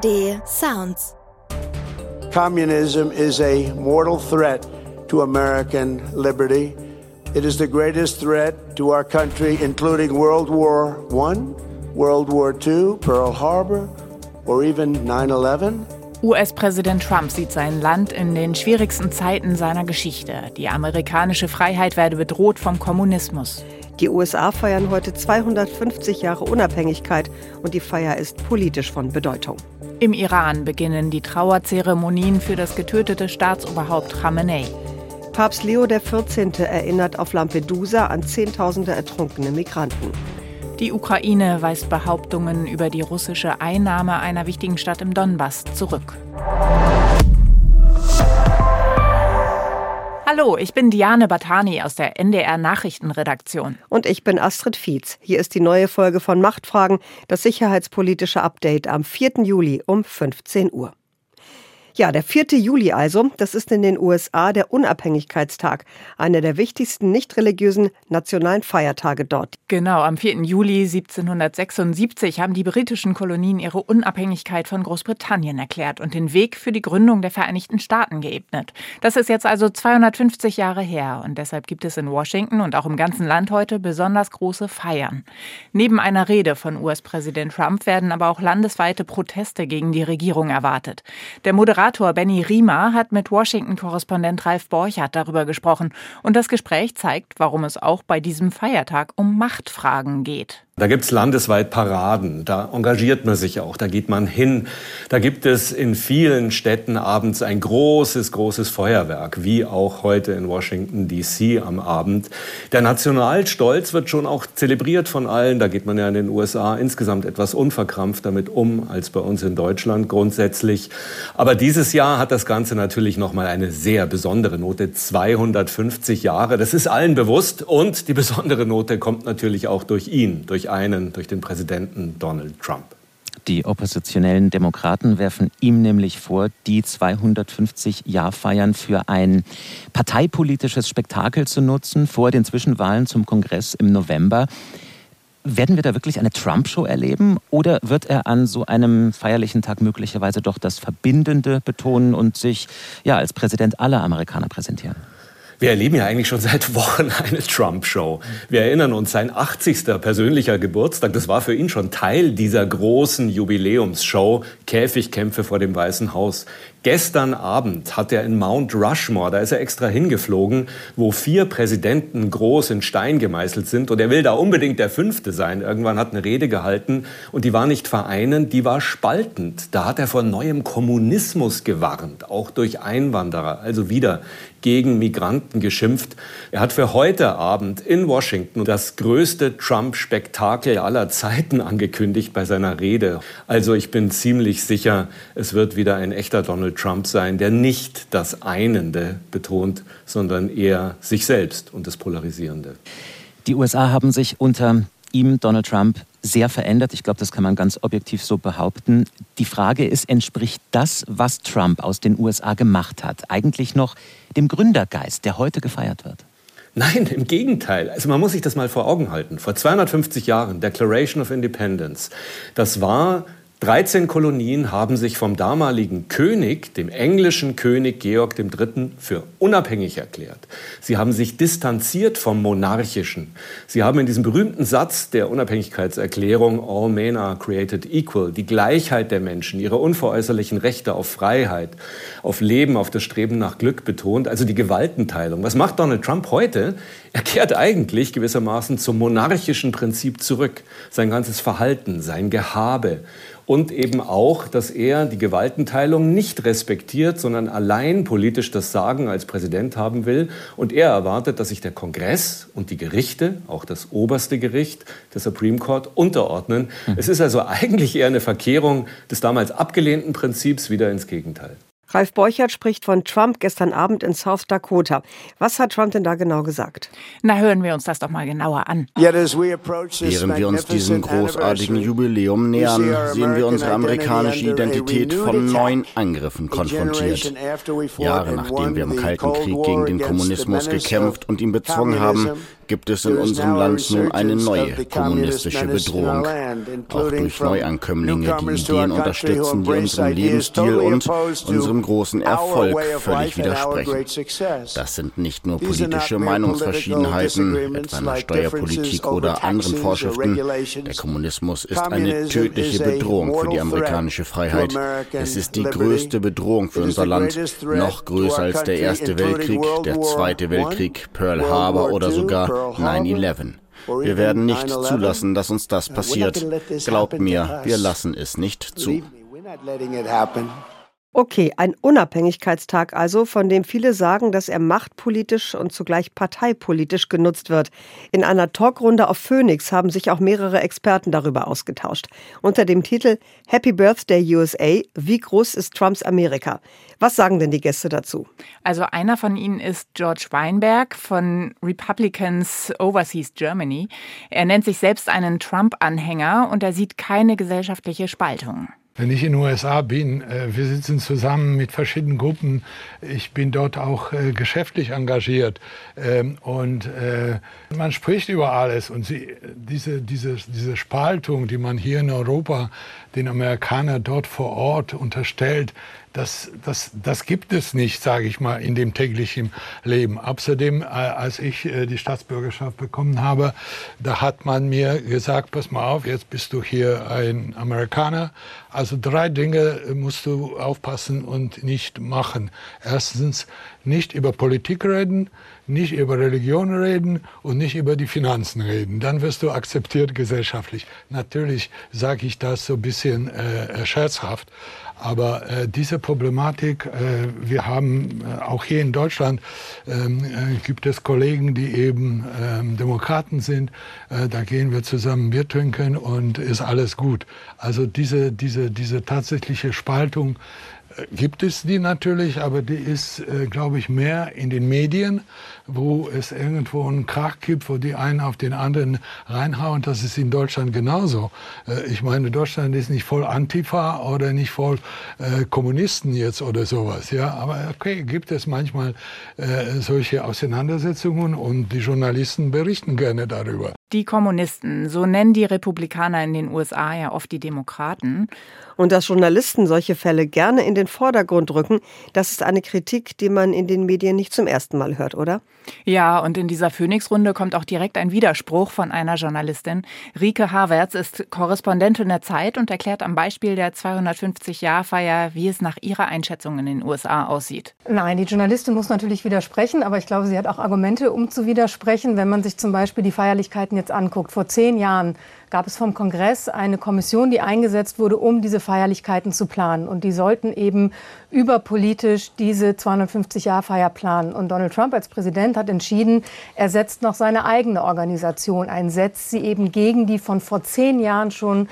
ARD Sounds. Communism is a mortal threat to American liberty. It is the greatest threat to our country, including World War I, World War II, Pearl Harbor, or even 9/11. US-Präsident Trump sieht sein Land in den schwierigsten Zeiten seiner Geschichte. Die amerikanische Freiheit werde bedroht vom Kommunismus. Die USA feiern heute 250 Jahre Unabhängigkeit und die Feier ist politisch von Bedeutung. Im Iran beginnen die Trauerzeremonien für das getötete Staatsoberhaupt Khamenei. Papst Leo XIV. Erinnert auf Lampedusa an Zehntausende ertrunkene Migranten. Die Ukraine weist Behauptungen über die russische Einnahme einer wichtigen Stadt im Donbass zurück. Hallo, ich bin Diane Batani aus der NDR Nachrichtenredaktion. Und ich bin Astrid Fietz. Hier ist die neue Folge von Machtfragen, das sicherheitspolitische Update am 4. Juli um 15 Uhr. Ja, der 4. Juli also, das ist in den USA der Unabhängigkeitstag, einer der wichtigsten nicht-religiösen nationalen Feiertage dort. Genau, am 4. Juli 1776 haben die britischen Kolonien ihre Unabhängigkeit von Großbritannien erklärt und den Weg für die Gründung der Vereinigten Staaten geebnet. Das ist jetzt also 250 Jahre her und deshalb gibt es in Washington und auch im ganzen Land heute besonders große Feiern. Neben einer Rede von US-Präsident Trump werden aber auch landesweite Proteste gegen die Regierung erwartet. Der Moderator Benny Riemer hat mit Washington-Korrespondent Ralf Borchardt darüber gesprochen. Und das Gespräch zeigt, warum es auch bei diesem Feiertag um Machtfragen geht. Da gibt's landesweit Paraden, da engagiert man sich auch, da geht man hin. Da gibt es in vielen Städten abends ein großes Feuerwerk, wie auch heute in Washington D.C. am Abend. Der Nationalstolz wird schon auch zelebriert von allen. Da geht man ja in den USA insgesamt etwas unverkrampft damit um, als bei uns in Deutschland grundsätzlich. Aber dieses Jahr hat das Ganze natürlich nochmal eine sehr besondere Note, 250 Jahre. Das ist allen bewusst und die besondere Note kommt natürlich auch durch ihn, durch den Präsidenten Donald Trump. Die oppositionellen Demokraten werfen ihm nämlich vor, die 250-Jahr-Feiern für ein parteipolitisches Spektakel zu nutzen vor den Zwischenwahlen zum Kongress im November. Werden wir da wirklich eine Trump-Show erleben oder wird er an so einem feierlichen Tag möglicherweise doch das Verbindende betonen und sich als Präsident aller Amerikaner präsentieren? Wir erleben ja eigentlich schon seit Wochen eine Trump-Show. Wir erinnern uns, sein 80. persönlicher Geburtstag, das war für ihn schon Teil dieser großen Jubiläumsshow, Käfigkämpfe vor dem Weißen Haus. Gestern Abend hat er in Mount Rushmore, da ist er extra hingeflogen, wo 4 Präsidenten groß in Stein gemeißelt sind. Und er will da unbedingt der 5. sein. Irgendwann hat eine Rede gehalten und die war nicht vereinend, die war spaltend. Da hat er vor neuem Kommunismus gewarnt, auch durch Einwanderer, also wieder gegen Migranten geschimpft. Er hat für heute Abend in Washington das größte Trump-Spektakel aller Zeiten angekündigt bei seiner Rede. Also ich bin ziemlich sicher, es wird wieder ein echter Donald Trump sein, der nicht das Einende betont, sondern eher sich selbst und das Polarisierende. Die USA haben sich unter ihm, Donald Trump, sehr verändert. Ich glaube, das kann man ganz objektiv so behaupten. Die Frage ist, entspricht das, was Trump aus den USA gemacht hat, eigentlich noch dem Gründergeist, der heute gefeiert wird? Nein, im Gegenteil. Also man muss sich das mal vor Augen halten. Vor 250 Jahren, Declaration of Independence, das war 13 Kolonien haben sich vom damaligen König, dem englischen König Georg III., für unabhängig erklärt. Sie haben sich distanziert vom Monarchischen. Sie haben in diesem berühmten Satz der Unabhängigkeitserklärung All men are created equal, die Gleichheit der Menschen, ihre unveräußerlichen Rechte auf Freiheit, auf Leben, auf das Streben nach Glück betont, also die Gewaltenteilung. Was macht Donald Trump heute? Er kehrt eigentlich gewissermaßen zum monarchischen Prinzip zurück. Sein ganzes Verhalten, sein Gehabe. Und eben auch, dass er die Gewaltenteilung nicht respektiert, sondern allein politisch das Sagen als Präsident haben will. Und er erwartet, dass sich der Kongress und die Gerichte, auch das oberste Gericht, der Supreme Court, unterordnen. Es ist also eigentlich eher eine Verkehrung des damals abgelehnten Prinzips wieder ins Gegenteil. Ralf Borchert spricht von Trump gestern Abend in South Dakota. Was hat Trump denn da genau gesagt? Na, hören wir uns das doch mal genauer an. Während wir uns diesem großartigen Jubiläum nähern, sehen wir unsere amerikanische Identität von neuen Angriffen konfrontiert. Jahre nachdem wir im Kalten Krieg gegen den Kommunismus gekämpft und ihn bezwungen haben, gibt es in unserem Land nun eine neue kommunistische Bedrohung. Auch durch Neuankömmlinge, die Ideen unterstützen, die unserem Lebensstil und unserem großen Erfolg völlig widersprechen. Das sind nicht nur politische Meinungsverschiedenheiten, etwa in der Steuerpolitik oder anderen Vorschriften. Der Kommunismus ist eine tödliche Bedrohung für die amerikanische Freiheit. Es ist die größte Bedrohung für unser Land, noch größer als der Erste Weltkrieg, der Zweite Weltkrieg, Pearl Harbor oder sogar 9/11. Wir werden nicht zulassen, dass uns das passiert. Glaubt mir, wir lassen es nicht zu. Okay, ein Unabhängigkeitstag also, von dem viele sagen, dass er machtpolitisch und zugleich parteipolitisch genutzt wird. In einer Talkrunde auf Phoenix haben sich auch mehrere Experten darüber ausgetauscht. Unter dem Titel Happy Birthday USA, wie groß ist Trumps Amerika? Was sagen denn die Gäste dazu? Also einer von ihnen ist George Weinberg von Republicans Overseas Germany. Er nennt sich selbst einen Trump-Anhänger und er sieht keine gesellschaftliche Spaltung. Wenn ich in den USA bin, wir sitzen zusammen mit verschiedenen Gruppen. Ich bin dort auch geschäftlich engagiert und man spricht über alles. Und diese Spaltung, die man hier in Europa den Amerikanern dort vor Ort unterstellt, das gibt es nicht, sage ich mal, in dem täglichen Leben. Außerdem, als ich die Staatsbürgerschaft bekommen habe, da hat man mir gesagt, pass mal auf, jetzt bist du hier ein Amerikaner. Also 3 Dinge musst du aufpassen und nicht machen. Erstens, nicht über Politik reden, nicht über Religion reden und nicht über die Finanzen reden. Dann wirst du akzeptiert gesellschaftlich. Natürlich sage ich das so ein bisschen scherzhaft. Aber diese Problematik, wir haben auch hier in Deutschland, gibt es Kollegen, die eben Demokraten sind. Da gehen wir zusammen Bier trinken und ist alles gut. Also diese tatsächliche Spaltung gibt es die natürlich, aber die ist, glaube ich, mehr in den Medien, wo es irgendwo einen Krach gibt, wo die einen auf den anderen reinhauen. Das ist in Deutschland genauso. Ich meine, Deutschland ist nicht voll Antifa oder nicht voll Kommunisten jetzt oder sowas. Ja, aber okay, gibt es manchmal solche Auseinandersetzungen und die Journalisten berichten gerne darüber. Die Kommunisten, so nennen die Republikaner in den USA ja oft die Demokraten. Und dass Journalisten solche Fälle gerne in den Vordergrund rücken, das ist eine Kritik, die man in den Medien nicht zum ersten Mal hört, oder? Ja, und in dieser Phoenix-Runde kommt auch direkt ein Widerspruch von einer Journalistin. Rike Havertz ist Korrespondentin der Zeit und erklärt am Beispiel der 250-Jahr-Feier, wie es nach ihrer Einschätzung in den USA aussieht. Nein, die Journalistin muss natürlich widersprechen, aber ich glaube, sie hat auch Argumente, um zu widersprechen. Wenn man sich zum Beispiel die Feierlichkeiten jetzt anguckt, vor 10 Jahren gab es vom Kongress eine Kommission, die eingesetzt wurde, um diese Feierlichkeiten zu planen. Und die sollten eben überpolitisch diese 250-Jahr-Feier planen. Und Donald Trump als Präsident hat entschieden, er setzt noch seine eigene Organisation ein, setzt sie eben gegen die von vor 10 Jahren schon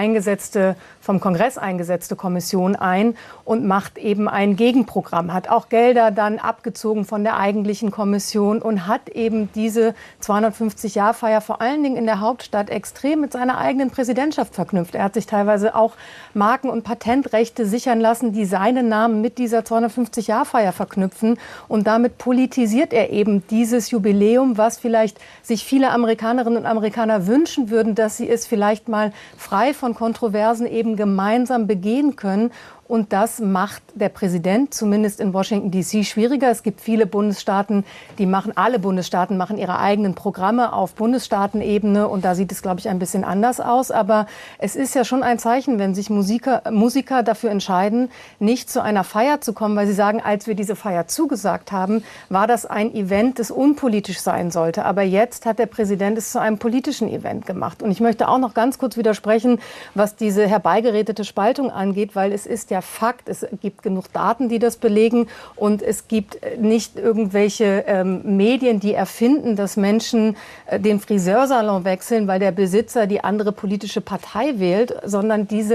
vom Kongress eingesetzte Kommission ein und macht eben ein Gegenprogramm, hat auch Gelder dann abgezogen von der eigentlichen Kommission und hat eben diese 250-Jahr-Feier vor allen Dingen in der Hauptstadt extrem mit seiner eigenen Präsidentschaft verknüpft. Er hat sich teilweise auch Marken- und Patentrechte sichern lassen, die seinen Namen mit dieser 250-Jahr-Feier verknüpfen. Und damit politisiert er eben dieses Jubiläum, was vielleicht sich viele Amerikanerinnen und Amerikaner wünschen würden, dass sie es vielleicht mal frei von Kontroversen eben gemeinsam begehen können. Und das macht der Präsident, zumindest in Washington D.C., schwieriger. Es gibt viele Bundesstaaten, alle Bundesstaaten machen ihre eigenen Programme auf Bundesstaatenebene. Und da sieht es, glaube ich, ein bisschen anders aus. Aber es ist ja schon ein Zeichen, wenn sich Musiker dafür entscheiden, nicht zu einer Feier zu kommen, weil sie sagen, als wir diese Feier zugesagt haben, war das ein Event, das unpolitisch sein sollte. Aber jetzt hat der Präsident es zu einem politischen Event gemacht. Und ich möchte auch noch ganz kurz widersprechen, was diese herbeigeredete Spaltung angeht, weil es ist ja Fakt, es gibt genug Daten, die das belegen und es gibt nicht irgendwelche Medien, die erfinden, dass Menschen den Friseursalon wechseln, weil der Besitzer die andere politische Partei wählt, sondern diese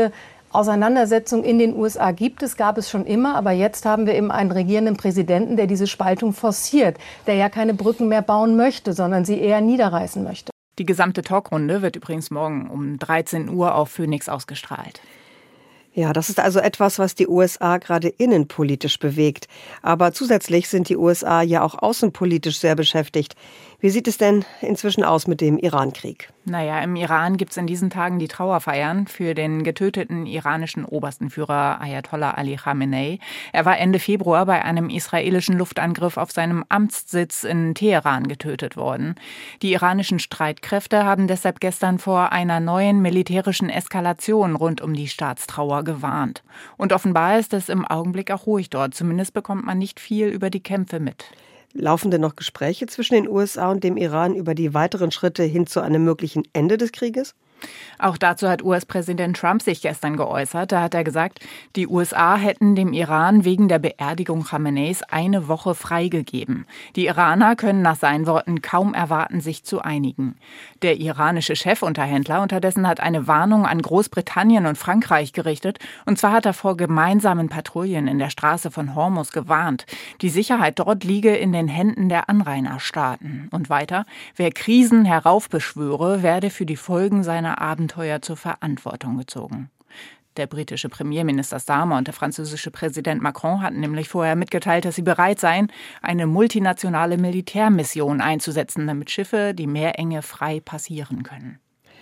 Auseinandersetzungen in den USA gab es schon immer, aber jetzt haben wir eben einen regierenden Präsidenten, der diese Spaltung forciert, der ja keine Brücken mehr bauen möchte, sondern sie eher niederreißen möchte. Die gesamte Talkrunde wird übrigens morgen um 13 Uhr auf Phoenix ausgestrahlt. Ja, das ist also etwas, was die USA gerade innenpolitisch bewegt. Aber zusätzlich sind die USA ja auch außenpolitisch sehr beschäftigt. Wie sieht es denn inzwischen aus mit dem Irankrieg? Naja, im Iran gibt es in diesen Tagen die Trauerfeiern für den getöteten iranischen obersten Führer Ayatollah Ali Khamenei. Er war Ende Februar bei einem israelischen Luftangriff auf seinem Amtssitz in Teheran getötet worden. Die iranischen Streitkräfte haben deshalb gestern vor einer neuen militärischen Eskalation rund um die Staatstrauer gewarnt. Und offenbar ist es im Augenblick auch ruhig dort. Zumindest bekommt man nicht viel über die Kämpfe mit. Laufen denn noch Gespräche zwischen den USA und dem Iran über die weiteren Schritte hin zu einem möglichen Ende des Krieges? Auch dazu hat US-Präsident Trump sich gestern geäußert. Da hat er gesagt, die USA hätten dem Iran wegen der Beerdigung Khameneis eine Woche freigegeben. Die Iraner können nach seinen Worten kaum erwarten, sich zu einigen. Der iranische Chefunterhändler unterdessen hat eine Warnung an Großbritannien und Frankreich gerichtet. Und zwar hat er vor gemeinsamen Patrouillen in der Straße von Hormuz gewarnt. Die Sicherheit dort liege in den Händen der Anrainerstaaten. Und weiter, wer Krisen heraufbeschwöre, werde für die Folgen seiner Abenteuer zur Verantwortung gezogen. Der britische Premierminister Starmer und der französische Präsident Macron hatten nämlich vorher mitgeteilt, dass sie bereit seien, eine multinationale Militärmission einzusetzen, damit Schiffe die Meerenge frei passieren können.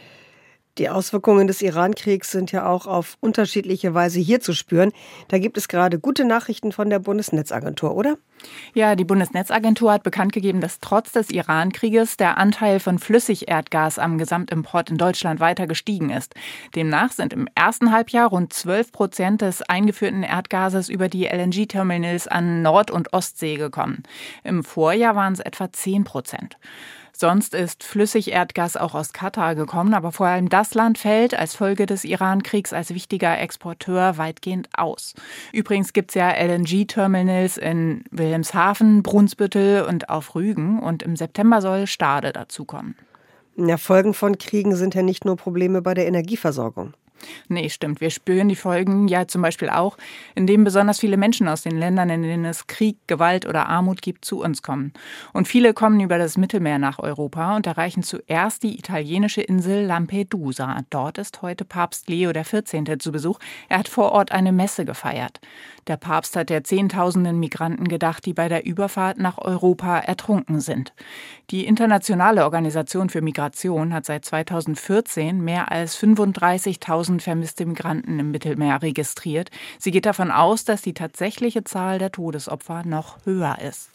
Die Auswirkungen des Iran-Kriegs sind ja auch auf unterschiedliche Weise hier zu spüren. Da gibt es gerade gute Nachrichten von der Bundesnetzagentur, oder? Ja, die Bundesnetzagentur hat bekannt gegeben, dass trotz des Iran-Krieges der Anteil von Flüssigerdgas am Gesamtimport in Deutschland weiter gestiegen ist. Demnach sind im ersten Halbjahr rund 12% des eingeführten Erdgases über die LNG-Terminals an Nord- und Ostsee gekommen. Im Vorjahr waren es etwa 10%. Sonst ist Flüssigerdgas auch aus Katar gekommen, aber vor allem das Land fällt als Folge des Iran-Kriegs als wichtiger Exporteur weitgehend aus. Übrigens gibt es ja LNG-Terminals in Wilhelmshaven, Brunsbüttel und auf Rügen und im September soll Stade dazukommen. Ja, Folgen von Kriegen sind ja nicht nur Probleme bei der Energieversorgung. Nee, stimmt. Wir spüren die Folgen ja zum Beispiel auch, indem besonders viele Menschen aus den Ländern, in denen es Krieg, Gewalt oder Armut gibt, zu uns kommen. Und viele kommen über das Mittelmeer nach Europa und erreichen zuerst die italienische Insel Lampedusa. Dort ist heute Papst Leo XIV. Zu Besuch. Er hat vor Ort eine Messe gefeiert. Der Papst hat der Zehntausenden Migranten gedacht, die bei der Überfahrt nach Europa ertrunken sind. Die Internationale Organisation für Migration hat seit 2014 mehr als 35.000 vermisste Migranten im Mittelmeer registriert. Sie geht davon aus, dass die tatsächliche Zahl der Todesopfer noch höher ist.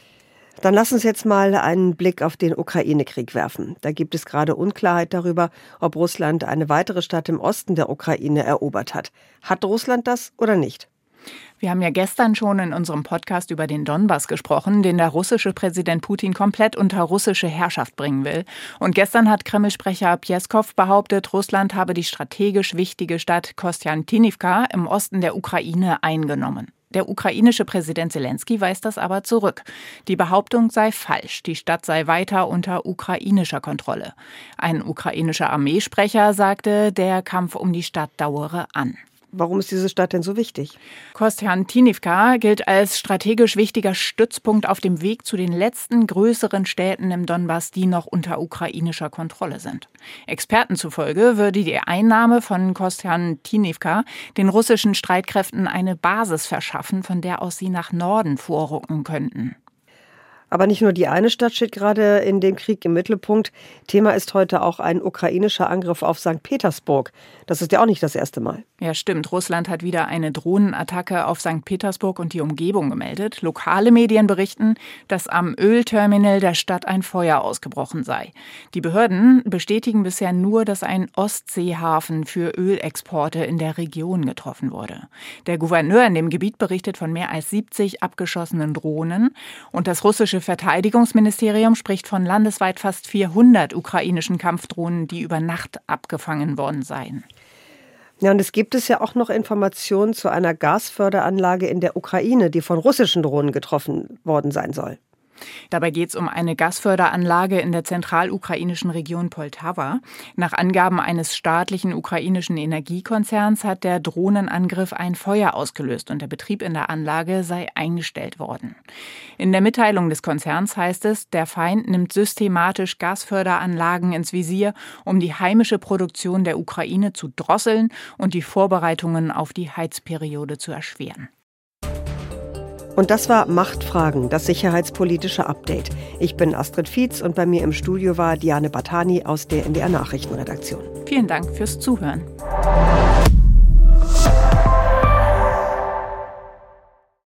Dann lass uns jetzt mal einen Blick auf den Ukraine-Krieg werfen. Da gibt es gerade Unklarheit darüber, ob Russland eine weitere Stadt im Osten der Ukraine erobert hat. Hat Russland das oder nicht? Wir haben ja gestern schon in unserem Podcast über den Donbass gesprochen, den der russische Präsident Putin komplett unter russische Herrschaft bringen will. Und gestern hat Kreml-Sprecher Pjeskow behauptet, Russland habe die strategisch wichtige Stadt Kostjantinivka im Osten der Ukraine eingenommen. Der ukrainische Präsident Selenskyj weist das aber zurück. Die Behauptung sei falsch, die Stadt sei weiter unter ukrainischer Kontrolle. Ein ukrainischer Armeesprecher sagte, der Kampf um die Stadt dauere an. Warum ist diese Stadt denn so wichtig? Kostjantinivka gilt als strategisch wichtiger Stützpunkt auf dem Weg zu den letzten größeren Städten im Donbass, die noch unter ukrainischer Kontrolle sind. Experten zufolge würde die Einnahme von Kostjantinivka den russischen Streitkräften eine Basis verschaffen, von der aus sie nach Norden vorrücken könnten. Aber nicht nur die eine Stadt steht gerade in dem Krieg im Mittelpunkt. Thema ist heute auch ein ukrainischer Angriff auf St. Petersburg. Das ist ja auch nicht das erste Mal. Ja, stimmt. Russland hat wieder eine Drohnenattacke auf St. Petersburg und die Umgebung gemeldet. Lokale Medien berichten, dass am Ölterminal der Stadt ein Feuer ausgebrochen sei. Die Behörden bestätigen bisher nur, dass ein Ostseehafen für Ölexporte in der Region getroffen wurde. Der Gouverneur in dem Gebiet berichtet von mehr als 70 abgeschossenen Drohnen. Und das russische Verteidigungsministerium spricht von landesweit fast 400 ukrainischen Kampfdrohnen, die über Nacht abgefangen worden seien. Ja, und es gibt ja auch noch Informationen zu einer Gasförderanlage in der Ukraine, die von russischen Drohnen getroffen worden sein soll. Dabei geht es um eine Gasförderanlage in der zentralukrainischen Region Poltawa. Nach Angaben eines staatlichen ukrainischen Energiekonzerns hat der Drohnenangriff ein Feuer ausgelöst und der Betrieb in der Anlage sei eingestellt worden. In der Mitteilung des Konzerns heißt es, der Feind nimmt systematisch Gasförderanlagen ins Visier, um die heimische Produktion der Ukraine zu drosseln und die Vorbereitungen auf die Heizperiode zu erschweren. Und das war Machtfragen, das sicherheitspolitische Update. Ich bin Astrid Fietz und bei mir im Studio war Diane Batani aus der NDR Nachrichtenredaktion. Vielen Dank fürs Zuhören.